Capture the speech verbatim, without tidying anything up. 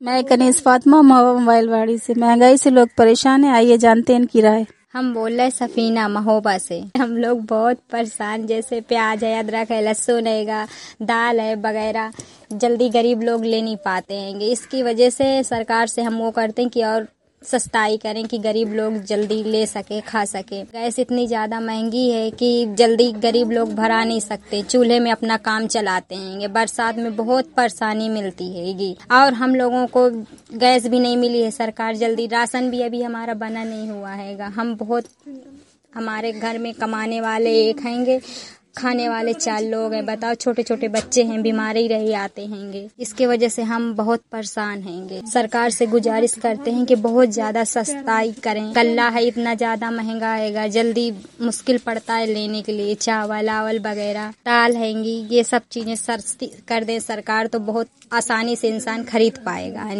मैं कनीस फातिमा महुआ मोबाइल वाड़ी से। महंगाई से लोग परेशान हैं, आइए जानते हैं इनकी राय। हम बोल रहे सफीना महोबा से। हम लोग बहुत परेशान, जैसे प्याज है, अदरक है, लहसुन है, दाल है वगैरह, जल्दी गरीब लोग ले नहीं पाते हैं। इसकी वजह से सरकार से हम वो करते हैं कि और सस्ताई करें कि गरीब लोग जल्दी ले सके, खा सके। गैस इतनी ज़्यादा महंगी है कि जल्दी गरीब लोग भरा नहीं सकते, चूल्हे में अपना काम चलाते हैं। बरसात में बहुत परेशानी मिलती है और हम लोगों को गैस भी नहीं मिली है सरकार जल्दी। राशन भी अभी हमारा बना नहीं हुआ है। हम बहुत, हमारे घर में कमाने वाले एक हैंगे, खाने वाले चार लोग हैं। बताओ, छोटे छोटे बच्चे हैं, बीमारी रही आते हैंगे। इसके वजह से हम बहुत परेशान हैंगे। सरकार से गुजारिश करते हैं कि बहुत ज्यादा सस्ताई करें। गल्ला है इतना ज्यादा महंगा है, जल्दी मुश्किल पड़ता है लेने के लिए। चावल आवल वगैरह, दाल हैंगी, ये सब चीजें सस्ती कर दे सरकार तो बहुत आसानी से इंसान खरीद पाएगा।